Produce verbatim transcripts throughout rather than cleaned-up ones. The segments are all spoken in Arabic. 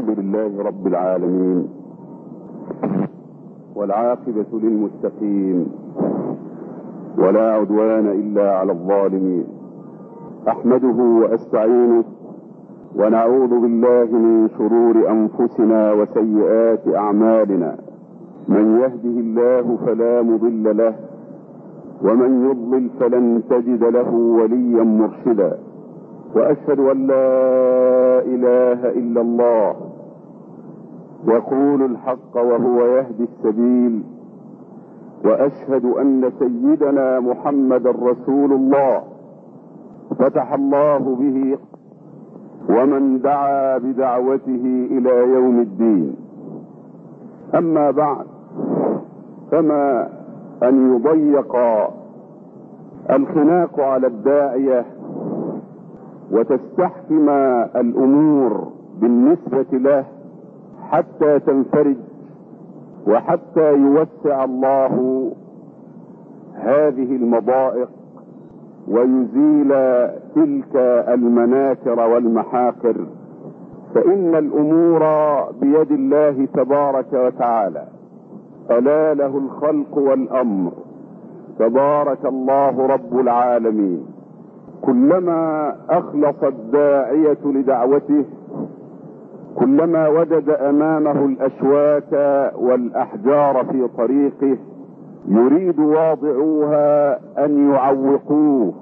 الحمد لله رب العالمين، والعاقبة للمتقين، ولا عدوان إلا على الظالمين. أحمده وأستعينه ونعوذ بالله من شرور أنفسنا وسيئات أعمالنا. من يهده الله فلا مضل له، ومن يضلل فلن تجد له وليا مرشدا. وأشهد أن لا إله إلا الله يقول الحق وهو يهدي السبيل. وأشهد أن سيدنا محمد رسول الله فتح الله به ومن دعا بدعوته إلى يوم الدين. أما بعد، فما أن يضيق الخناق على الداعية وتستحكم الأمور بالنسبة له حتى تنفرج، وحتى يوسع الله هذه المضائق ويزيل تلك المناكر والمحاقر، فإن الأمور بيد الله تبارك وتعالى. ألا له الخلق والأمر، تبارك الله رب العالمين. كلما أخلص الداعية لدعوته، كلما وجد أمامه الأشواك والأحجار في طريقه، يريد واضعوها أن يعوقوه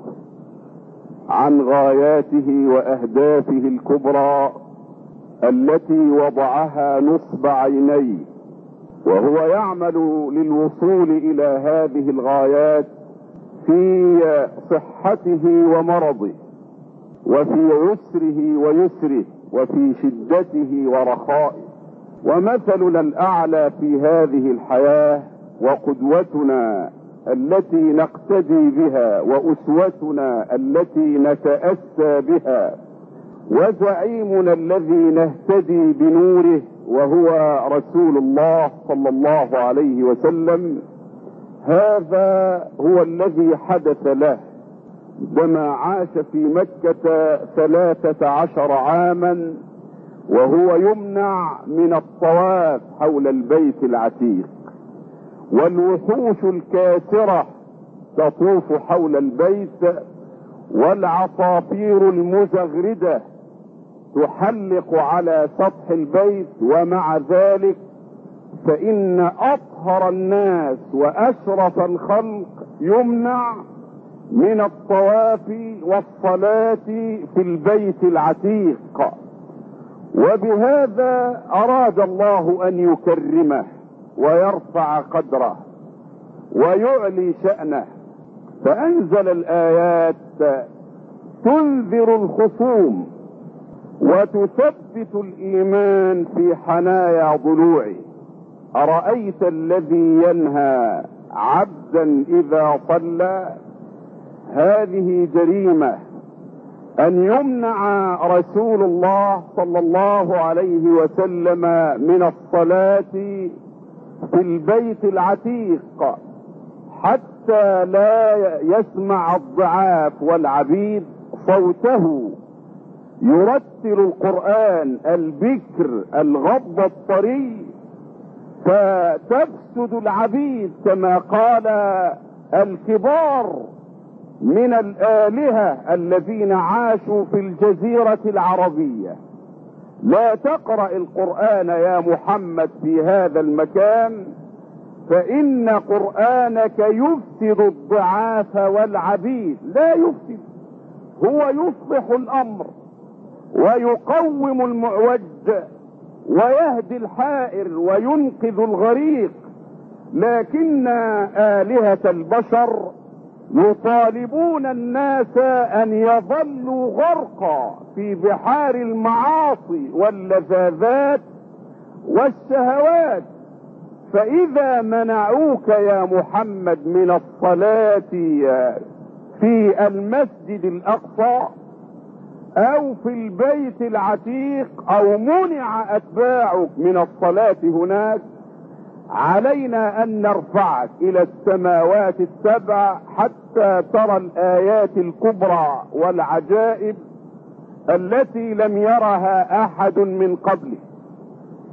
عن غاياته وأهدافه الكبرى التي وضعها نصب عينيه، وهو يعمل للوصول إلى هذه الغايات في صحته ومرضه، وفي عسره ويسره، وفي شدته ورخائه. ومثلنا الأعلى في هذه الحياة وقدوتنا التي نقتدي بها وأسوتنا التي نتأسى بها وزعيمنا الذي نهتدي بنوره وهو رسول الله صلى الله عليه وسلم، هذا هو الذي حدث له عندما عاش في مكة ثلاثة عشر عاما وهو يمنع من الطواف حول البيت العتيق، والوحوش الكاسرة تطوف حول البيت، والعصافير المزغردة تحلق على سطح البيت. ومع ذلك فإن أطهر الناس وأشرف الخلق يمنع من الطواف والصلاة في البيت العتيق. وبهذا أراد الله أن يكرمه ويرفع قدره ويعلي شأنه، فأنزل الآيات تنذر الخصوم وتثبت الإيمان في حنايا ضلوعه. أرأيت الذي ينهى عبدا إذا صلى؟ هذه جريمة أن يمنع رسول الله صلى الله عليه وسلم من الصلاة في البيت العتيق حتى لا يسمع الضعاف والعبيد صوته يرتل القرآن البكر الغض الطري، فتفسد العبيد كما قال الكبار من الآلهة الذين عاشوا في الجزيرة العربية: لا تقرأ القرآن يا محمد في هذا المكان، فإن قرآنك يفسد الضعاف والعبيد. لا يفسد، هو يصلح الأمر ويقوم المعوج ويهدي الحائر وينقذ الغريق. لكن آلهة البشر يطالبون الناس أن يظلوا غرقا في بحار المعاصي واللذاذات والشهوات. فإذا منعوك يا محمد من الصلاة في المسجد الأقصى أو في البيت العتيق، أو منع أتباعك من الصلاة هناك، علينا أن نرفعك إلى السماوات السبع حتى ترى الآيات الكبرى والعجائب التي لم يرها أحد من قبلك.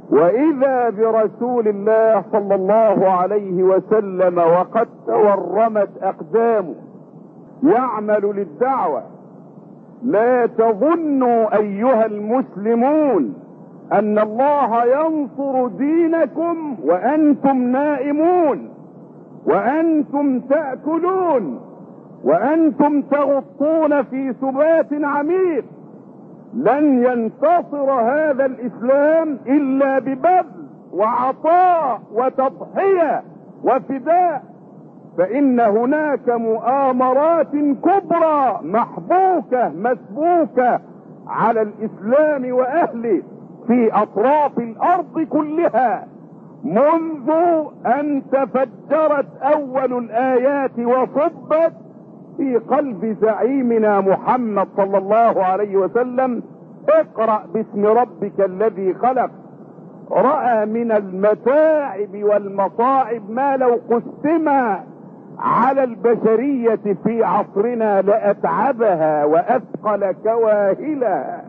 واذا برسول الله صلى الله عليه وسلم وقد تورمت اقدامه يعمل للدعوة. لا تظنوا ايها المسلمون ان الله ينصر دينكم وانتم نائمون وانتم تأكلون وانتم تغطون في سبات عميق. لن ينتصر هذا الاسلام الا ببذل وعطاء وتضحية وفداء، فان هناك مؤامرات كبرى محبوكة مسبوكة على الاسلام واهله في اطراف الارض كلها منذ ان تفجرت اول الايات وصبت في قلب زعيمنا محمد صلى الله عليه وسلم: اقرأ باسم ربك الذي خلق. رأى من المتاعب والمصاعب ما لو قسم على البشرية في عصرنا لأتعبها وأثقل كواهلها،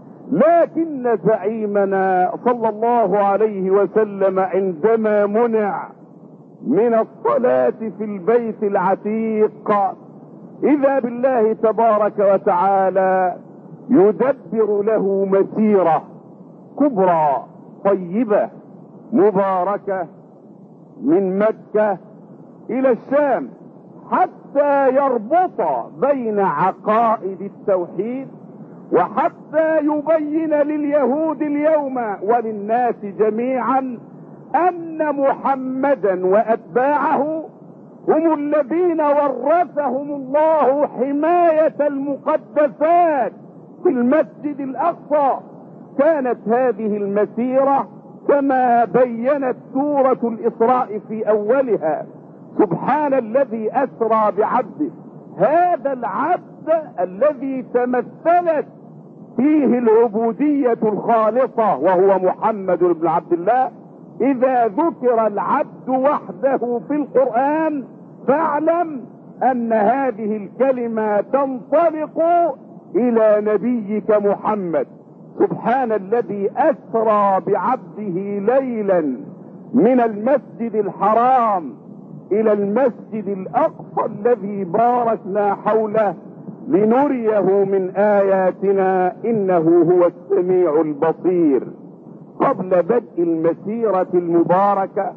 لكن زعيمنا صلى الله عليه وسلم عندما منع من الصلاة في البيت العتيق إذا بالله تبارك وتعالى يدبر له مسيرة كبرى طيبة مباركة من مكة إلى الشام، حتى يربط بين عقائد التوحيد وحتى يبين لليهود اليوم وللناس جميعا أن محمدا وأتباعه هم الذين ورثهم الله حماية المقدسات في المسجد الأقصى. كانت هذه المسيرة كما بينت سورة الإسراء في أولها: سبحان الذي أسرى بعبده. هذا العبد الذي تمثلت فيه العبودية الخالصة وهو محمد بن عبد الله. إذا ذكر العبد وحده في القرآن فاعلم أن هذه الكلمة تنطلق إلى نبيك محمد. سبحان الذي أسرى بعبده ليلا من المسجد الحرام إلى المسجد الأقصى الذي باركنا حوله لنريه من آياتنا إنه هو السميع البصير. قبل بدء المسيرة المباركة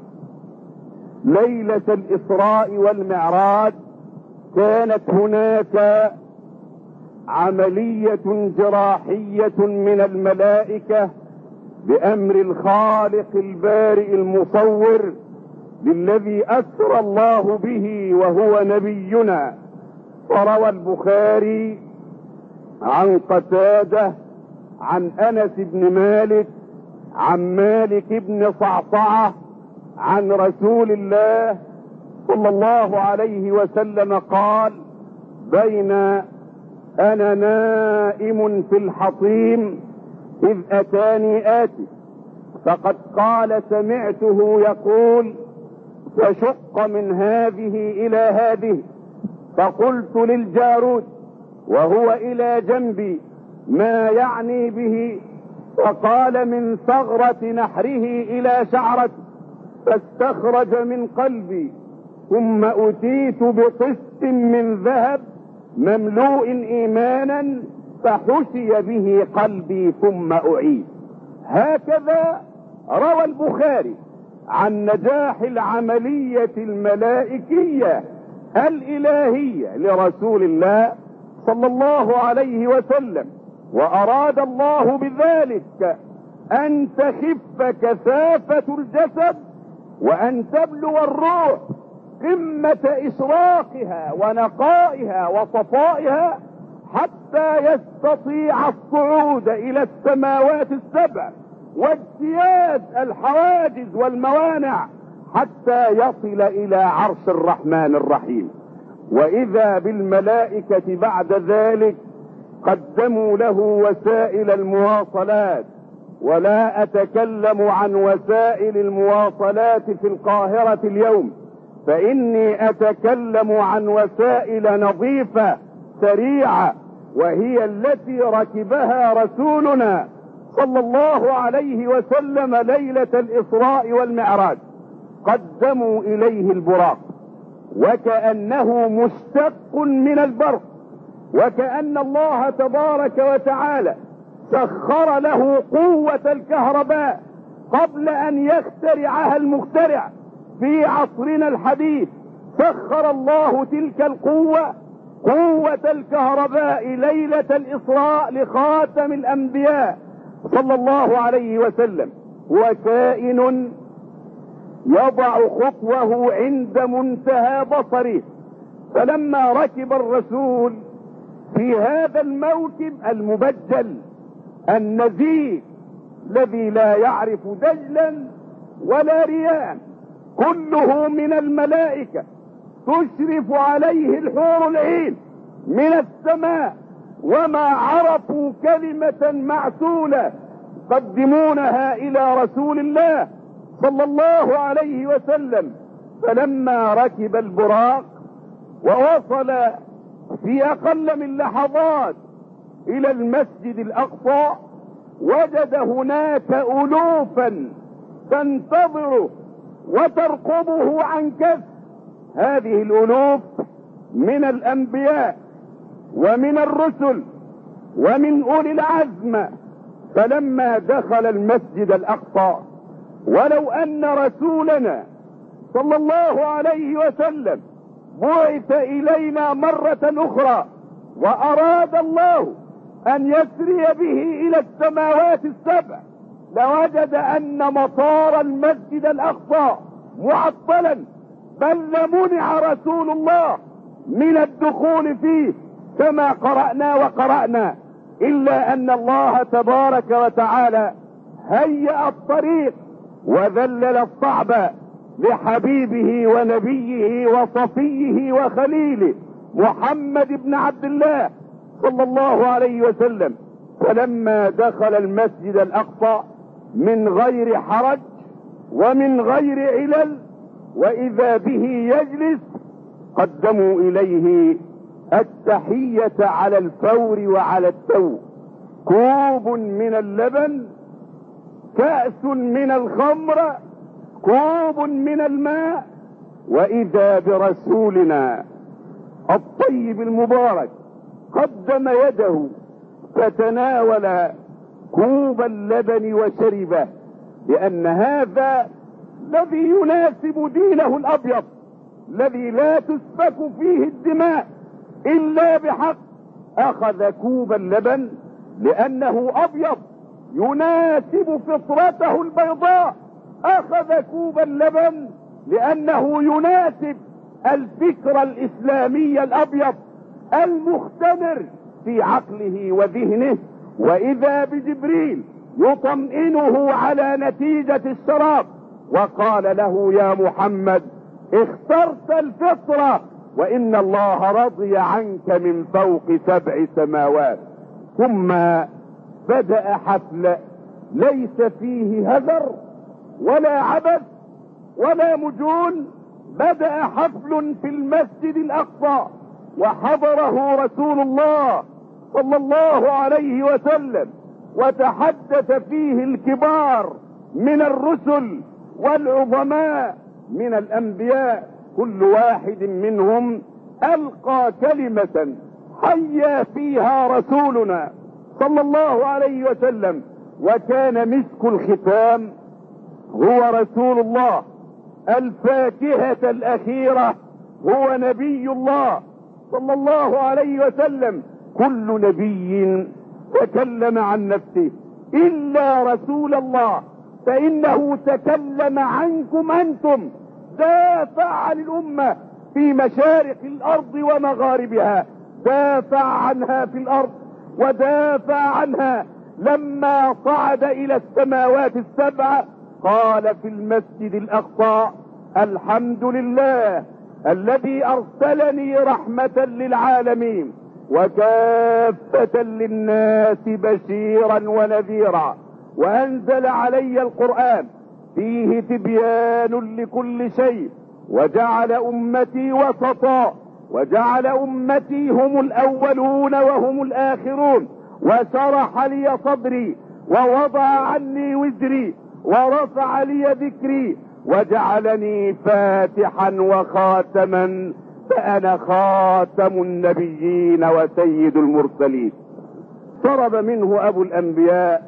ليلة الإسراء والمعراج كانت هناك عملية جراحية من الملائكة بأمر الخالق البارئ المصور للذي أسرى الله به وهو نبينا. وروى البخاري عن قتادة عن أنس بن مالك عن مالك بن صعصعة عن رسول الله صلى الله عليه وسلم قال: بين أنا نائم في الحطيم إذ أتاني آتي فقد قال سمعته يقول: فشق من هذه إلى هذه، فقلت للجارود وهو إلى جنبي: ما يعني به؟ فقال: من ثغرة نحره إلى شعرته، فاستخرج من قلبي، ثم أتيت بقسط من ذهب مملوء إيمانا فحشي به قلبي ثم أعيد. هكذا روى البخاري عن نجاح العملية الملائكية الإلهية لرسول الله صلى الله عليه وسلم. وأراد الله بذلك أن تخف كثافة الجسد وأن تبلو الروح قمة إشراقها ونقائها وصفائها حتى يستطيع الصعود إلى السماوات السبع واجتياز الحواجز والموانع حتى يصل إلى عرش الرحمن الرحيم. وإذا بالملائكة بعد ذلك قدموا له وسائل المواصلات، ولا أتكلم عن وسائل المواصلات في القاهرة اليوم، فإني أتكلم عن وسائل نظيفة سريعة، وهي التي ركبها رسولنا صلى الله عليه وسلم ليلة الإسراء والمعراج قدموا إليه البراق، وكأنه مشتق من البرق، وكأن الله تبارك وتعالى سخر له قوة الكهرباء قبل أن يخترعها المخترع في عصرنا الحديث. سخر الله تلك القوة، قوة الكهرباء، ليلة الإسراء لخاتم الأنبياء صلى الله عليه وسلم، وكائن يضع خطوه عند منتهى بصره. فلما ركب الرسول في هذا الموكب المبجل النزيه الذي لا يعرف دجلا ولا رياء، كله من الملائكة تشرف عليه الحور العين من السماء، وما عرفوا كلمة معسولة يقدمونها إلى رسول الله صلى الله عليه وسلم. فلما ركب البراق ووصل في أقل من لحظات إلى المسجد الأقصى، وجد هناك ألوفا تنتظره وترقبه عن كثب. هذه الألوف من الأنبياء ومن الرسل ومن أولي العزم. فلما دخل المسجد الأقصى، ولو أن رسولنا صلى الله عليه وسلم بعث إلينا مرة أخرى وأراد الله أن يسري به إلى السماوات السبع، لوجد أن مطار المسجد الأقصى معطلا، بل لمنع رسول الله من الدخول فيه كما قرأنا وقرأنا، إلا أن الله تبارك وتعالى هيأ الطريق وذلل الصعب لحبيبه ونبيه وصفيه وخليله محمد بن عبد الله صلى الله عليه وسلم. فلما دخل المسجد الأقصى من غير حرج ومن غير علل، وإذا به يجلس، قدموا إليه التحية على الفور وعلى التو، كوب من اللبن، كأس من الخمر، كوب من الماء، وإذا برسولنا الطيب المبارك قدم يده فتناول كوب اللبن وشربه، لأن هذا الذي يناسب دينه الأبيض الذي لا تسفك فيه الدماء إلا بحق. أخذ كوب اللبن لأنه أبيض يناسب فطرته البيضاء، أخذ كوب اللبن لأنه يناسب الفكر الإسلامي الأبيض المختمر في عقله وذهنه. وإذا بجبريل يطمئنه على نتيجة الشراب، وقال له: يا محمد اخترت الفطرة، وإن الله رضي عنك من فوق سبع سماوات. ثم بدأ حفل ليس فيه هذر ولا عبث ولا مجون. بدأ حفل في المسجد الأقصى، وحضره رسول الله صلى الله عليه وسلم، وتحدث فيه الكبار من الرسل والعظماء من الأنبياء، كل واحد منهم ألقى كلمة حيا فيها رسولنا صلى الله عليه وسلم. وكان مسك الختام هو رسول الله، الفاكهة الأخيرة هو نبي الله صلى الله عليه وسلم. كل نبي تكلم عن نفسه إلا رسول الله، فإنه تكلم عنكم أنتم، دافع عن الأمة في مشارق الأرض ومغاربها، دافع عنها في الأرض ودافع عنها لما صعد إلى السماوات السبع. قال في المسجد الأقصى: الحمد لله الذي أرسلني رحمة للعالمين وكافة للناس بشيرا ونذيرا، وأنزل علي القرآن فيه تبيان لكل شيء، وجعل أمتي وسطا، وجعل أمتي هم الأولون وهم الآخرون، وشرح لي صدري ووضع عني وزري ورفع لي ذكري وجعلني فاتحا وخاتما، فأنا خاتم النبيين وسيد المرسلين. اقترب منه أبو الأنبياء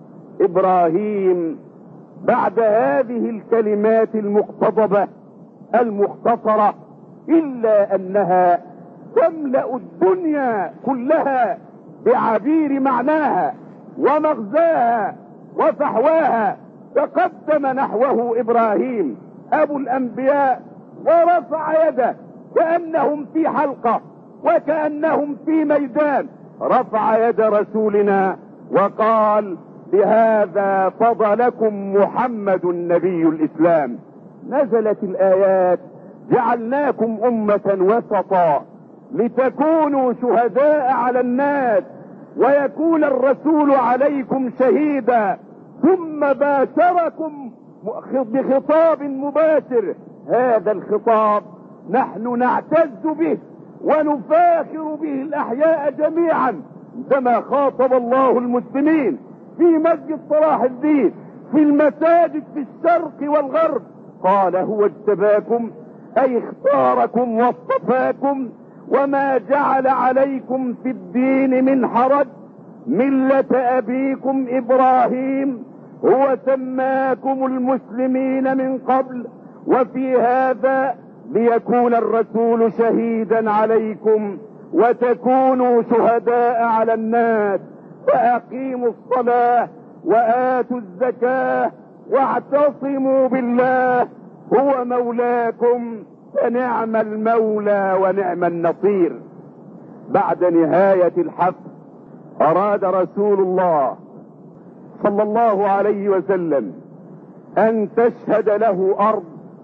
إبراهيم بعد هذه الكلمات المقتضبة المختصرة، إلا أنها تملأ الدنيا كلها بعبير معناها ومغزاها وفحواها. تقدم نحوه إبراهيم أبو الأنبياء ورفع يده كأنهم في حلقة وكأنهم في ميدان، رفع يد رسولنا وقال: بهذا فضلكم محمد نبي الإسلام. نزلت الآيات: جعلناكم أمة وسطا لتكونوا شهداء على الناس ويكون الرسول عليكم شهيدا، ثم باشركم بخطاب مباشر. هذا الخطاب نحن نعتز به ونفاخر به الأحياء جميعا، عندما خاطب الله المسلمين في مسجد صلاح الدين في المساجد في الشرق والغرب، قال: هو اجتباكم أي اختاركم واصطفاكم، وما جعل عليكم في الدين من حرج، ملة أبيكم إبراهيم هو سماكم المسلمين من قبل وفي هذا ليكون الرسول شهيدا عليكم وتكونوا شهداء على الناس، فأقيموا الصلاة وآتوا الزكاة واعتصموا بالله هو مولاكم فنعم المولى ونعم النصير. بعد نهاية الحفل أراد رسول الله صلى الله عليه وسلم أن تشهد له أرض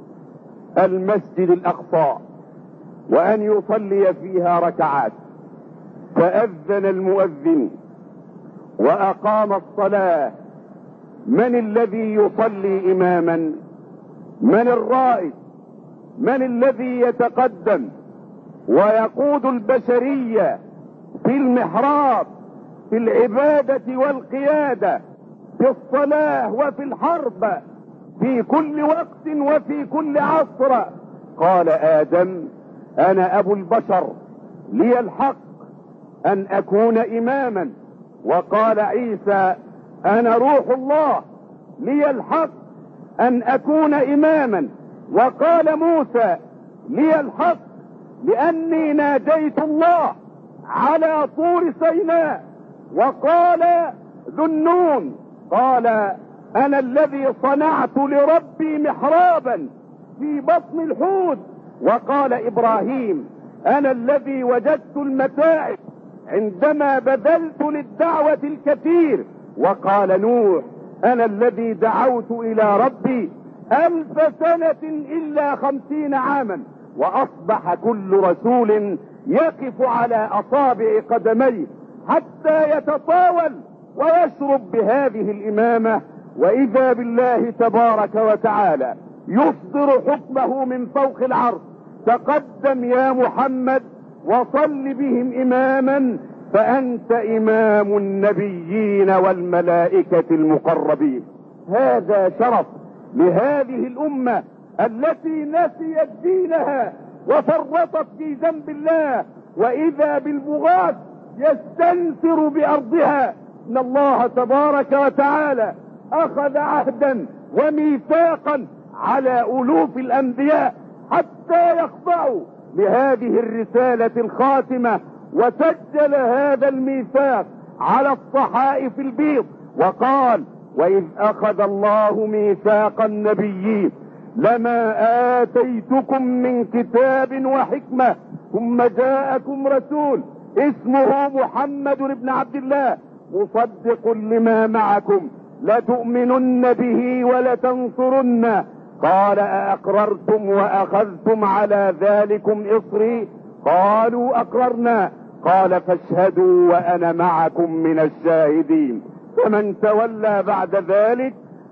المسجد الأقصى وأن يصلي فيها ركعات، فأذن المؤذن وأقام الصلاة. من الذي يصلي إماما؟ من الرائد؟ من الذي يتقدم ويقود البشرية في المحراب في العبادة والقيادة في الصلاة وفي الحرب في كل وقت وفي كل عصر؟ قال آدم: أنا أبو البشر لي الحق أن أكون إماما. وقال عيسى: أنا روح الله لي الحق أن أكون إماما. وقال موسى: لي الحق لأني ناديت الله على طور سيناء. وقال ذو النون: قال: أنا الذي صنعت لربي محرابا في بطن الحوت. وقال إبراهيم: أنا الذي وجدت المتاعب عندما بذلت للدعوة الكثير. وقال نوح: أنا الذي دعوت إلى ربي ألف سنة إلا خمسين عاما. وأصبح كل رسول يقف على أصابع قدميه حتى يتطاول ويشرب بهذه الإمامة، وإذا بالله تبارك وتعالى يصدر حكمه من فوق العرش: تقدم يا محمد وصل بهم إماما فأنت إمام النبيين والملائكة المقربين. هذا شرف لهذه الأمة التي نسيت دينها وفرطت في ذنب الله، وإذا بالبغاة يستنثر بأرضها. إن الله تبارك وتعالى أخذ عهدا وميثاقا على ألوف الأنبياء حتى يخضعوا لهذه الرسالة الخاتمة، وسجل هذا الميثاق على الصحائف البيض وقال: وإذ أخذ الله ميثاق النبيين لما آتيتكم من كتاب وحكمة ثم جاءكم رسول اسمه محمد بن عبد الله مصدق لما معكم لتؤمنن به ولتنصرنه. قال: أأقررتم وأخذتم على ذلكم إصري؟ قالوا: أقررنا. قال: فاشهدوا وأنا معكم من الشاهدين. فمن تولى بعد ذلك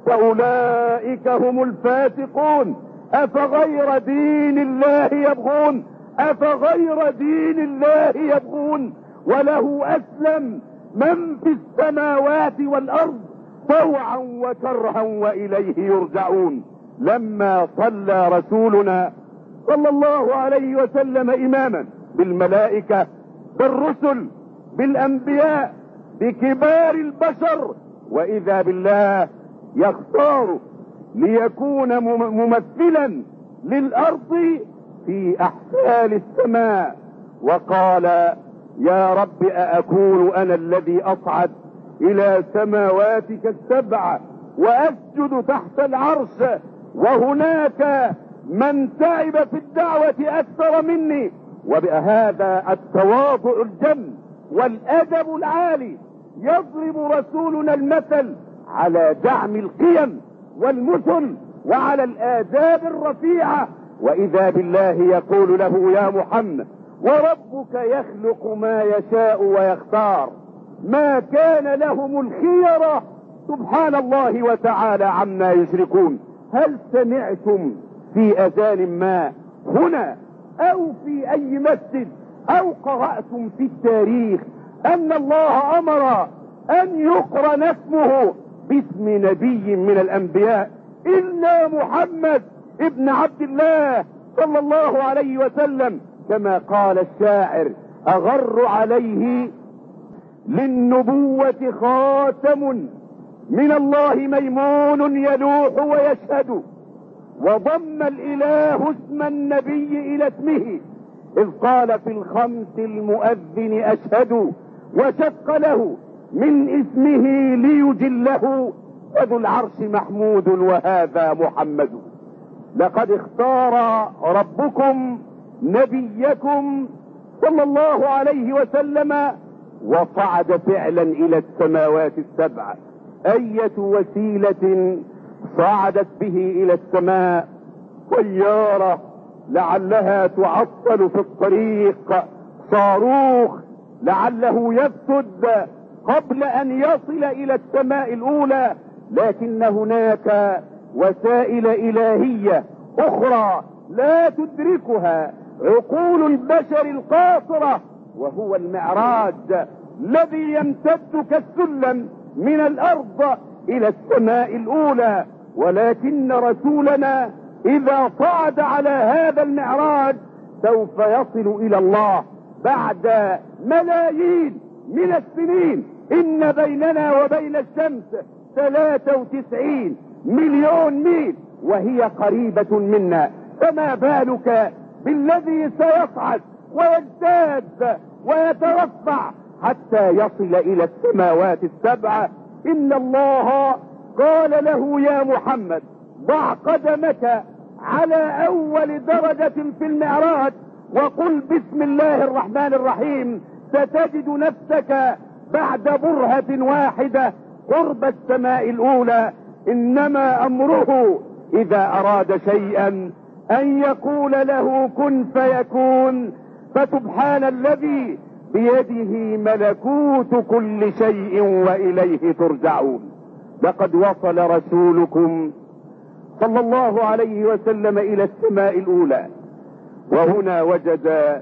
فأولئك هم الفاسقون. أفغير دين الله يبغون أفغير دين الله يبغون وله أسلم من في السماوات والأرض طوعا وكرها وإليه يرجعون. لما صلى رسولنا صلى الله عليه وسلم إماما بالملائكة بالرسل بالأنبياء بكبار البشر، وإذا بالله يختار ليكون ممثلا للأرض في أحفال السماء، وقال يا رب أأكون أنا الذي أصعد إلى سماواتك السبع وأسجد تحت العرش وهناك من تعب في الدعوة أكثر مني. وبهذا التواضع الجم والأدب العالي يضرب رسولنا المثل على دعم القيم والمثل وعلى الآداب الرفيعة. وإذا بالله يقول له يا محمد وربك يخلق ما يشاء ويختار ما كان لهم الخيرة سبحان الله وتعالى عما يشركون. هل سمعتم في أذان ما هنا أو في أي مسجد أو قرأتم في التاريخ أن الله أمر أن يقرن اسمه باسم نبي من الأنبياء إلا محمد ابن عبد الله صلى الله عليه وسلم؟ كما قال الشاعر أغر عليه للنبوة خاتم من الله ميمون يلوح ويشهد، وضم الإله اسم النبي إلى اسمه إذ قال في الخمس المؤذن أشهد، وشق له من اسمه ليجله وذو العرش محمود وهذا محمد. لقد اختار ربكم نبيكم صلى الله عليه وسلم وصعد فعلا إلى السماوات السبع. أية وسيلة صعدت به إلى السماء؟ طيارة لعلها تعطل في الطريق، صاروخ لعله يفسد قبل أن يصل إلى السماء الأولى، لكن هناك وسائل إلهية أخرى لا تدركها عقول البشر القاصرة، وهو المعراج الذي يمتد كالسلم من الأرض إلى السماء الأولى. ولكن رسولنا إذا صعد على هذا المعراج سوف يصل إلى الله بعد ملايين من السنين. إن بيننا وبين الشمس ثلاثة وتسعين مليون ميل وهي قريبة منا، فما بالك بالذي سيصعد ويزداد ويترفع حتى يصل إلى السماوات السبع. إن الله قال له يا محمد ضع قدمك على أول درجة في المعراج وقل بسم الله الرحمن الرحيم، ستجد نفسك بعد برهة واحدة قرب السماء الأولى. إنما أمره إذا أراد شيئا أن يقول له كن فيكون. فسبحان الذي بيده ملكوت كل شيء وإليه ترجعون. لقد وصل رسولكم صلى الله عليه وسلم إلى السماء الأولى، وهنا وجد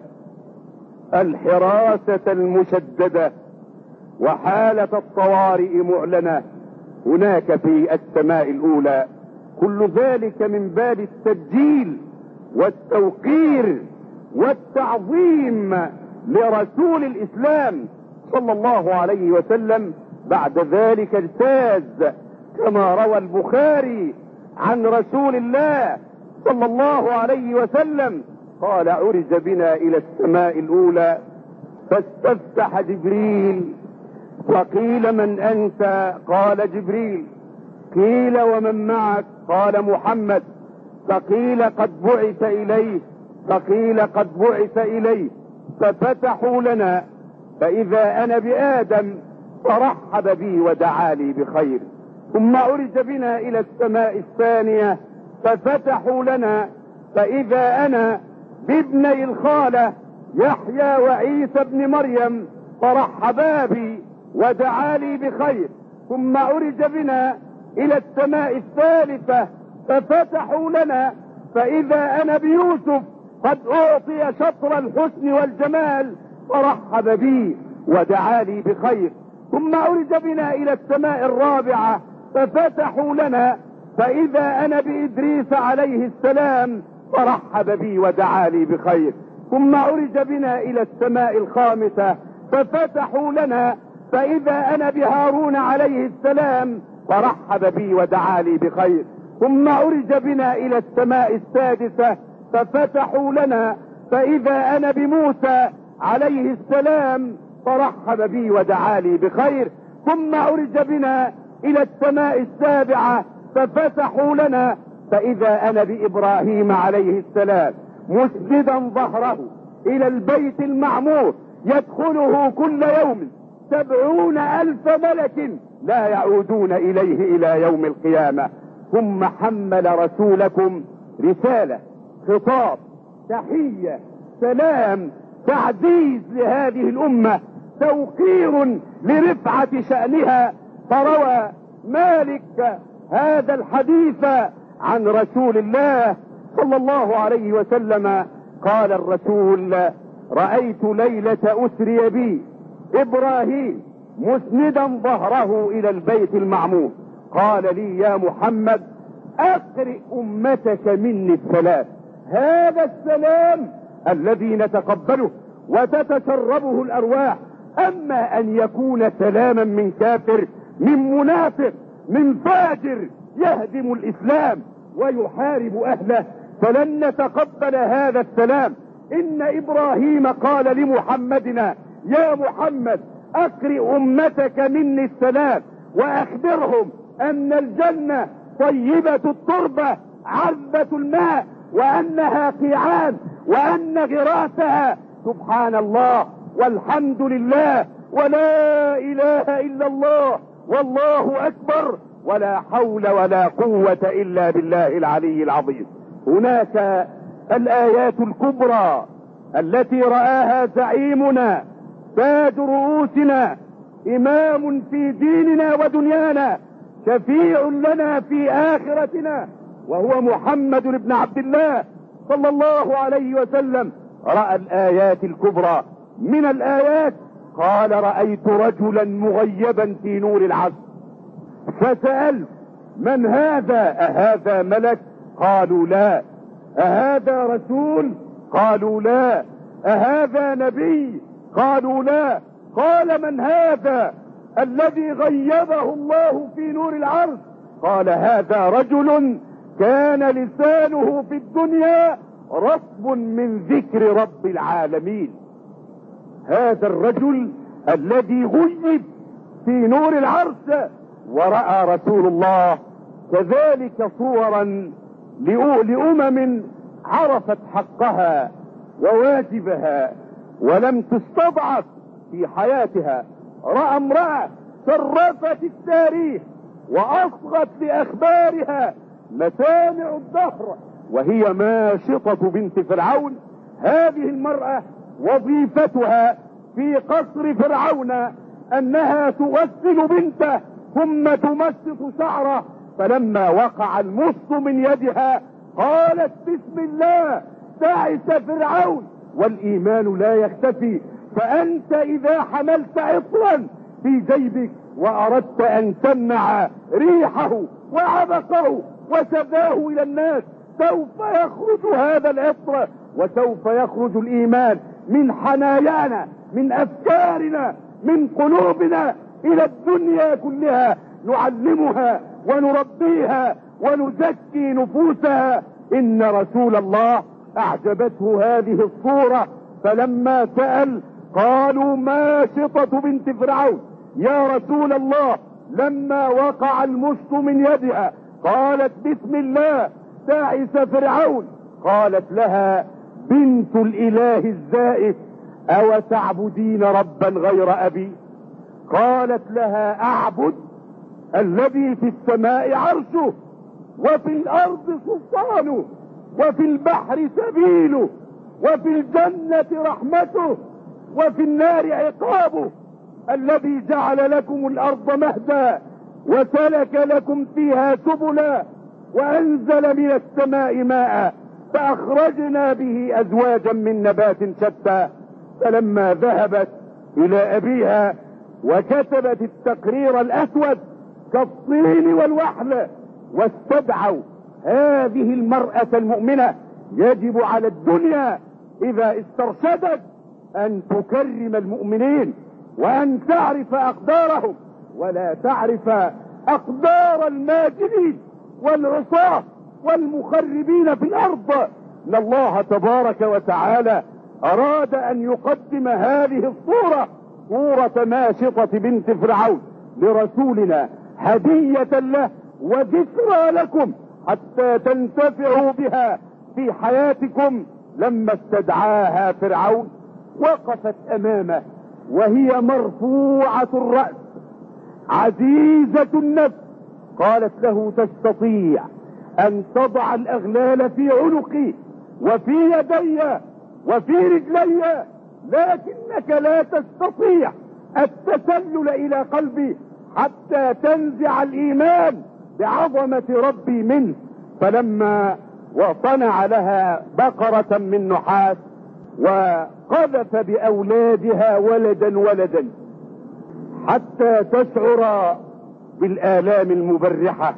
الحراسة المشددة وحالة الطوارئ معلنة هناك في السماء الأولى. كل ذلك من باب التبجيل والتوقير والتعظيم لرسول الإسلام صلى الله عليه وسلم. بعد ذلك اجتاز كما روى البخاري عن رسول الله صلى الله عليه وسلم قال عرج بنا إلى السماء الأولى فاستفتح جبريل وقيل من أنت؟ قال جبريل. قيل ومن معك؟ قال محمد. فقيل قد بعث إليه فقيل قد بعث إليه ففتحوا لنا فإذا أنا بآدم فرحب بي ودعا لي بخير. ثم عرج بنا إلى السماء الثانية ففتحوا لنا فإذا أنا بابني الخالة يحيى وعيسى بن مريم فرحبا بي ودعا لي بخير. ثم عرج بنا إلى السماء الثالثة ففتحوا لنا فإذا أنا بيوسف قد أعطي شطر الحسن والجمال فرحب بي ودعا لي بخير. ثم عرج بنا إلى السماء الرابعة ففتحوا لنا، فإذا أنا بإدريس عليه السلام فرحب بي ودعا لي بخير. ثم عرج بنا إلى السماء الخامسة ففتحوا لنا، فإذا أنا بهارون عليه السلام فرحب بي ودعا لي بخير. ثم عرج بنا إلى السماء السادسة ففتحوا لنا، فإذا أنا بموسى عليه السلام فرحب بي ودعا لي بخير. ثم عرج بنا إلى السماء السابعة ففتحوا لنا، فإذا أنا بإبراهيم عليه السلام مسندا ظهره إلى البيت المعمور يدخله كل يوم سبعون ألف ملك لا يعودون إليه إلى يوم القيامة. ثم حمل رسولكم رسالة، خطاب، تحية، سلام، تعزيز لهذه الأمة، توقير لرفعة شأنها. فروى مالك هذا الحديث عن رسول الله صلى الله عليه وسلم قال الرسول: رأيت ليلة أسري بي إبراهيم مسندا ظهره إلى البيت المعمور، قال لي: يا محمد أقرئ أمتك مني السلام. هذا السلام الذي نتقبله وتتشربه الأرواح. أما أن يكون سلاما من كافر، من منافق، من فاجر يهدم الإسلام ويحارب أهله، فلن نتقبل هذا السلام. إن إبراهيم قال لمحمدنا: يا محمد أقرئ أمتك مني السلام وأخبرهم أن الجنة طيبة التربة عذبة الماء، وأنها قيعان، وأن غراسها سبحان الله والحمد لله ولا إله إلا الله والله أكبر ولا حول ولا قوة إلا بالله العلي العظيم. هناك الآيات الكبرى التي رآها زعيمنا تاج رؤوسنا، إمام في ديننا ودنيانا، شفيع لنا في آخرتنا، وهو محمد بن عبد الله صلى الله عليه وسلم. رأى الآيات الكبرى. من الآيات قال: رأيت رجلا مغيبا في نور العصر، فسألت: من هذا؟ أهذا ملك؟ قالوا لا. أهذا رسول؟ قالوا لا. أهذا نبي؟ قالوا لا. قال: من هذا الذي غيبه الله في نور العرش؟ قال: هذا رجل كان لسانه في الدنيا رطب من ذكر رب العالمين. هذا الرجل الذي غيب في نور العرش. ورأى رسول الله كذلك صورا لأمم عرفت حقها وواجبها ولم تستضعف في حياتها. رأى امرأة شرفت التاريخ وأصغت لأخبارها مسامع الدهر، وهي ماشطة بنت فرعون. هذه المرأة وظيفتها في قصر فرعون أنها تغسل بنته ثم تمشط شعره، فلما وقع المص من يدها قالت: بسم الله، تعس فرعون. والإيمان لا يختفي. فأنت إذا حملت عطرا في جيبك وأردت أن تمنع ريحه وعبقه وشذاه إلى الناس، سوف يخرج هذا العطر وسوف يخرج الإيمان من حنايانا، من أفكارنا، من قلوبنا إلى الدنيا كلها، نعلمها ونربيها ونزكي نفوسها. إن رسول الله أعجبته هذه الصورة، فلما سأل قالوا: ماشطة بنت فرعون. يا رسول الله، لما وقع المشط من يدها قالت: بسم الله، تعس فرعون. قالت لها: بنت الإله الزائف، أو تعبدين ربا غير أبي؟ قالت لها: أعبد الذي في السماء عرشه، وفي الأرض سلطانه، وفي البحر سبيله، وفي الجنة رحمته، وفي النار عقابه، الذي جعل لكم الأرض مهدا وسلك لكم فيها سبلا وأنزل من السماء ماء فأخرجنا به أزواجا من نبات شتى. فلما ذهبت إلى أبيها وكتبت التقرير الأسود كالطين والوحل، واستدعوا هذه المرأة المؤمنة. يجب على الدنيا إذا استرشدت أن تكرم المؤمنين وأن تعرف أقدارهم، ولا تعرف أقدار الماجدين والعصاة والمخربين في الأرض. إن الله تبارك وتعالى أراد أن يقدم هذه الصورة، صورة ماشطة بنت فرعون، لرسولنا هدية له وذكرى لكم حتى تنتفعوا بها في حياتكم. لما استدعاها فرعون وقفت أمامه وهي مرفوعة الرأس عزيزة النفس، قالت له: تستطيع أن تضع الأغلال في عنقي وفي يدي وفي رجلي، لكنك لا تستطيع التسلل إلى قلبي حتى تنزع الإيمان بعظمة ربي منه. فلما وصنع لها بقرة من نحاس وقذف بأولادها ولدا ولدا حتى تشعر بالآلام المبرحة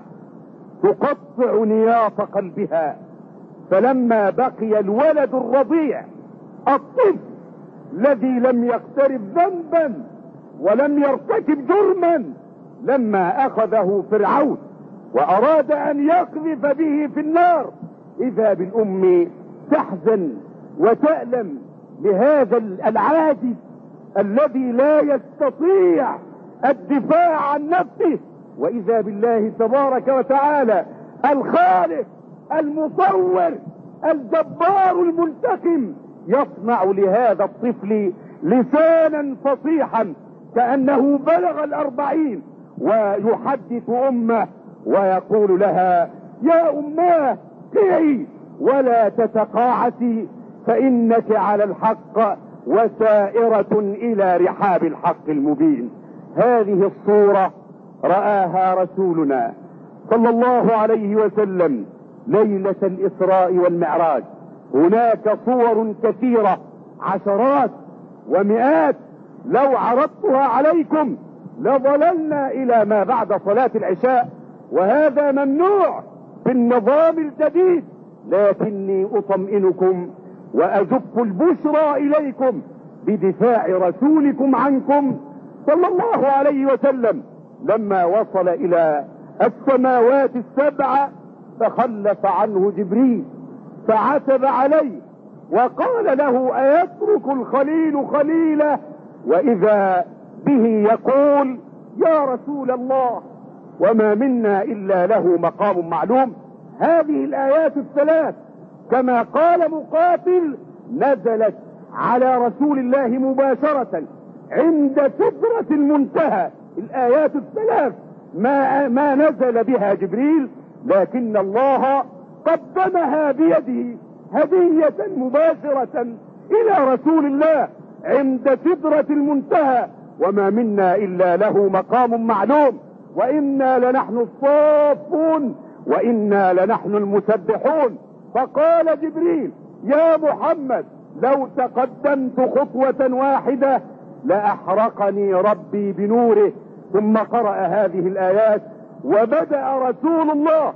تقطع نياط قلبها. فلما بقي الولد الرضيع الطفل الذي لم يقترف ذنبا ولم يرتكب جرما، لما أخذه فرعون وأراد أن يقذف به في النار، إذا بالأم تحزن وتألم لهذا العاجز الذي لا يستطيع الدفاع عن نفسه، وإذا بالله تبارك وتعالى الخالق المصور الجبار المنتقم يصنع لهذا الطفل لسانا فصيحا كأنه بلغ الأربعين، ويحدث أمه ويقول لها: يا أماه قعي ولا تتقاعسي فإنك على الحق وسائرة إلى رحاب الحق المبين. هذه الصورة رآها رسولنا صلى الله عليه وسلم ليلة الإسراء والمعراج. هناك صور كثيرة عشرات ومئات، لو عرضتها عليكم لظللنا إلى ما بعد صلاة العشاء، وهذا ممنوع في النظام الجديد، لكني أطمئنكم وأزف البشرى إليكم بدفاع رسولكم عنكم صلى الله عليه وسلم. لما وصل إلى السماوات السبع تخلف عنه جبريل فعتب عليه وقال له: أيترك الخليل خليله؟ وإذا به يقول: يا رسول الله وما منا إلا له مقام معلوم. هذه الآيات الثلاث كما قال مقاتل نزلت على رسول الله مباشرة عند سدرة المنتهى. الآيات الثلاث ما, ما نزل بها جبريل، لكن الله قدمها بيده هدية مباشرة إلى رسول الله عند سدرة المنتهى. وما منا إلا له مقام معلوم، وإنا لنحن الصافون وإنا لنحن المسبحون. فقال جبريل: يا محمد لو تقدمت خطوة واحدة لأحرقني ربي بنوره. ثم قرأ هذه الآيات وبدأ رسول الله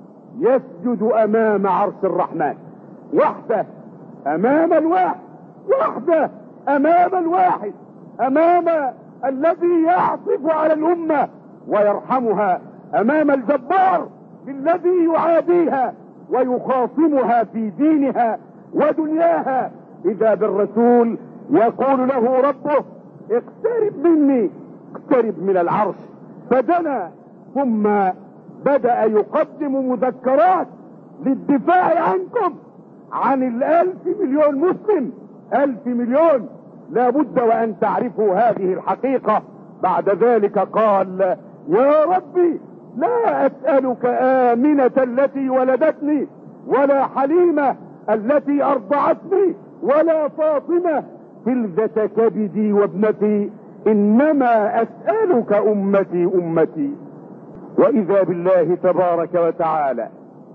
يسجد أمام عرش الرحمن وحده، أمام الواحد وحده، أمام الواحد، أمام الذي يعطف على الأمة ويرحمها، أمام الجبار الذي يعاديها ويخاصمها في دينها ودنياها. إذا بالرسول يقول له ربه: اقترب مني، اقترب من العرش. فدنا ثم بدأ يقدم مذكرات للدفاع عنكم عن الألف مليون مسلم. ألف مليون لا بد وأن تعرفوا هذه الحقيقة. بعد ذلك قال: يا ربي لا أسألك آمنة التي ولدتني ولا حليمة التي أرضعتني ولا فاطمة فلذة كبدي وابنتي، إنما أسألك أمتي أمتي. وإذا بالله تبارك وتعالى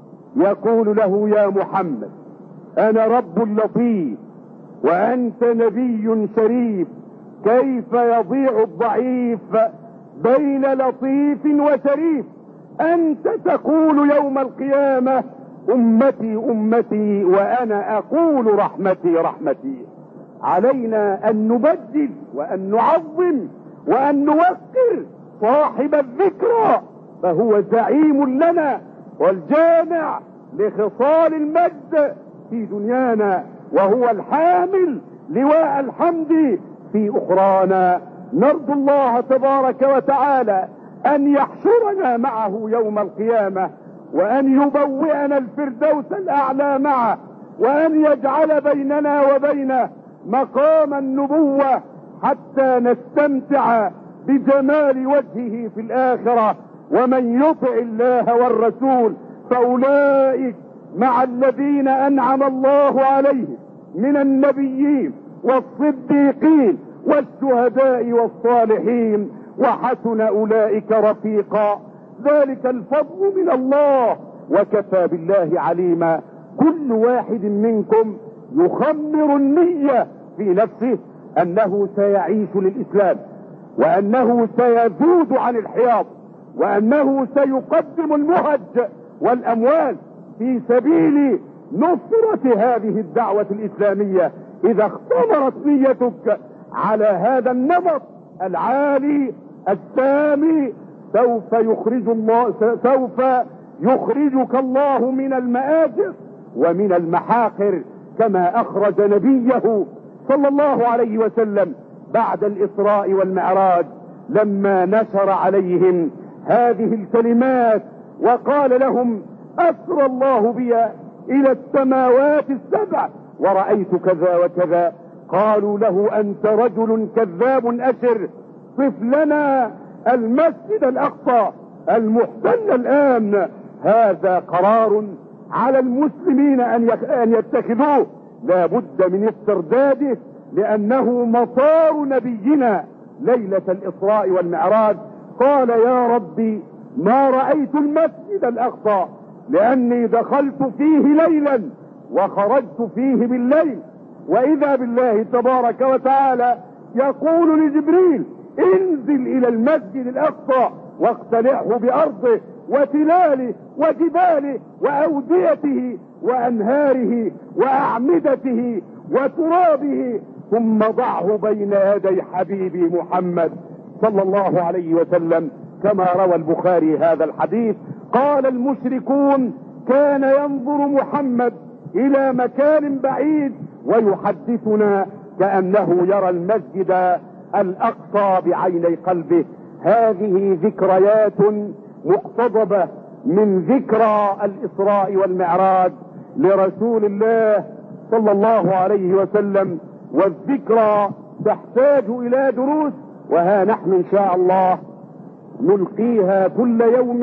يقول له: يا محمد أنا رب لطيف وأنت نبي شريف، كيف يضيع الضعيف بين لطيف وشريف. أنت تقول يوم القيامة أمتي أمتي وأنا أقول رحمتي رحمتي. علينا أن نبجل وأن نعظم وأن نوقر صاحب الذكرى، فهو زعيم لنا والجامع لخصال المجد في دنيانا، وهو الحامل لواء الحمد في أخرانا. نرجو الله تبارك وتعالى أن يحشرنا معه يوم القيامة، وأن يبوئنا الفردوس الأعلى معه، وأن يجعل بيننا وبينه مقام النبوة حتى نستمتع بجمال وجهه في الآخرة. ومن يطع الله والرسول فأولئك مع الذين أنعم الله عليهم من النبيين والصديقين والشهداء والصالحين وحسن أولئك رفيقا. ذلك الفضل من الله وكفى بالله عليما. كل واحد منكم يخمر النية في نفسه أنه سيعيش للإسلام، وأنه سيذود عن الحياض، وأنه سيقدم المهج والأموال في سبيل نصرة هذه الدعوة الإسلامية. إذا اختمرت نيتك على هذا النمط العالي السامي سوف يخرج الله سوف يخرجك الله من المآزق ومن المحاقر، كما أخرج نبيه صلى الله عليه وسلم بعد الإسراء والمعراج لما نشر عليهم هذه الكلمات وقال لهم: أسرى الله بي إلى السماوات السبع ورأيت كذا وكذا. قالوا له: أنت رجل كذاب أشر، صف لنا المسجد الأقصى المحتل الآن. هذا قرار على المسلمين أن يتخذوه، لا بد من استرداده، لأنه مطار نبينا ليلة الإسراء والمعراج. قال: يا ربي ما رأيت المسجد الأقصى، لأني دخلت فيه ليلا وخرجت فيه بالليل. وإذا بالله تبارك وتعالى يقول لجبريل: انزل إلى المسجد الأقصى واقتلعه بأرضه وتلاله وجباله وأوديته وأنهاره وأعمدته وترابه، ثم ضعه بين يدي حبيبي محمد صلى الله عليه وسلم، كما روى البخاري هذا الحديث. قال المشركون: كان ينظر محمد إلى مكان بعيد ويحدثنا كأنه يرى المسجد الأقصى بعيني قلبه. هذه ذكريات مقتضبة من ذكرى الإسراء والمعراج لرسول الله صلى الله عليه وسلم، والذكرى تحتاج إلى دروس، وها نحن إن شاء الله نلقيها كل يوم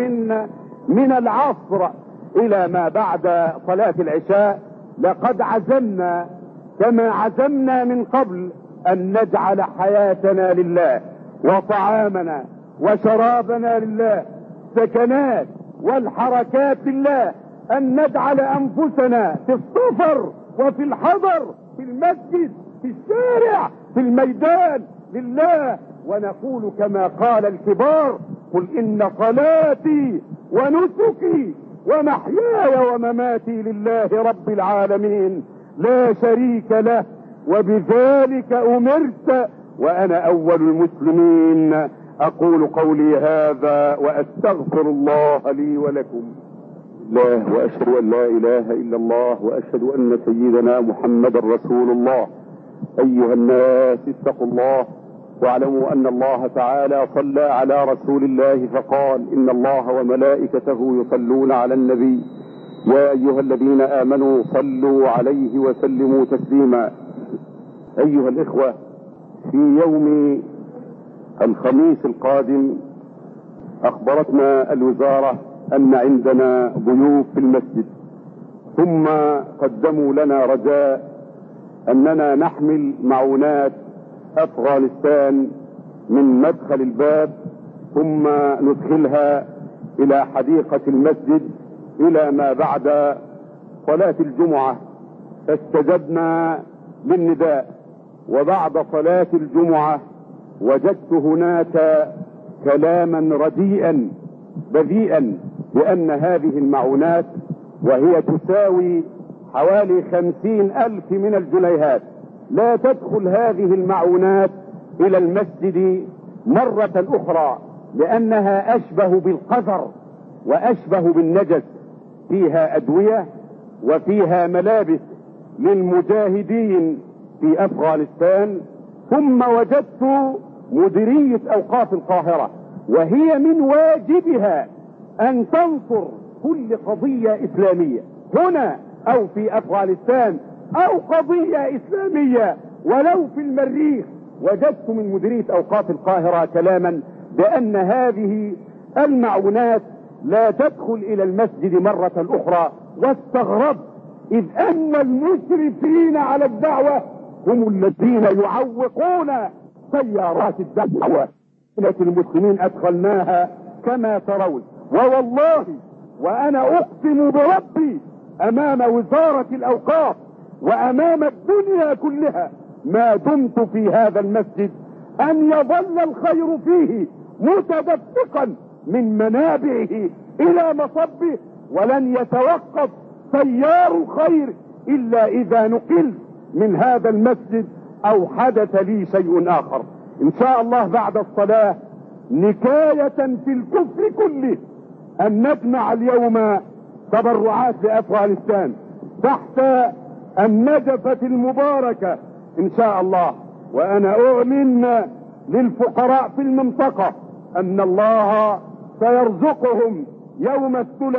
من العصر إلى ما بعد صلاة العشاء. لقد عزمنا كما عزمنا من قبل أن نجعل حياتنا لله، وطعامنا وشرابنا لله، سكنات والحركات لله، أن نجعل أنفسنا في السفر وفي الحضر، في المسجد، في الشارع، في الميدان لله، ونقول كما قال الكبار: قل إن صلاتي ونسكي ومحياي ومماتي لله رب العالمين لا شريك له وبذلك أمرت وأنا أول المسلمين. أقول قولي هذا وأستغفر الله لي ولكم. الله وأشهد أن لا إله إلا الله وأشهد أن سيدنا محمد رسول الله. أيها الناس اتقوا الله واعلموا أن الله تعالى صلى على رسول الله فقال: إن الله وملائكته يصلون على النبي يا أيها الذين آمنوا صلوا عليه وسلموا تسليما. أيها الإخوة، في يوم الخميس القادم أخبرتنا الوزارة أن عندنا ضيوف في المسجد، ثم قدموا لنا رجاء أننا نحمل معونات أفغانستان من مدخل الباب ثم ندخلها إلى حديقة المسجد إلى ما بعد صلاة الجمعة. فاستجبنا للنداء، وبعد صلاة الجمعة وجدت هناك كلاما رديئا بذيئا بأن هذه المعونات، وهي تساوي حوالي خمسين ألف من الجنيهات، لا تدخل هذه المعونات إلى المسجد مرة أخرى، لأنها أشبه بالقذر وأشبه بالنجس. فيها أدوية وفيها ملابس للمجاهدين في أفغانستان. ثم وجدت مديرية أوقاف القاهرة وهي من واجبها أن تنصر كل قضية إسلامية هنا أو في أفغانستان أو قضية إسلامية ولو في المريخ. وجدت من مديرية أوقاف القاهرة كلاما بأن هذه المعونات لا تدخل إلى المسجد مرة أخرى، واستغربت إذ أن المشرفين على الدعوة هم الذين يعوقون سيارات الدعوة. لكن المسلمين أدخلناها كما ترون، ووالله وأنا أقسم بربي أمام وزارة الأوقاف وأمام الدنيا كلها ما دمت في هذا المسجد أن يظل الخير فيه متدفقا من منابعه إلى مصبه، ولن يتوقف سيار الخير إلا إذا نقلت من هذا المسجد أو حدث لي شيء آخر. إن شاء الله بعد الصلاة نكاية في الكفر كله أن نجمع اليوم تبرعات لأفغانستان تحت النجفة المباركة إن شاء الله. وأنا أعلن للفقراء في المنطقة أن الله سيرزقهم يوم الثلاثاء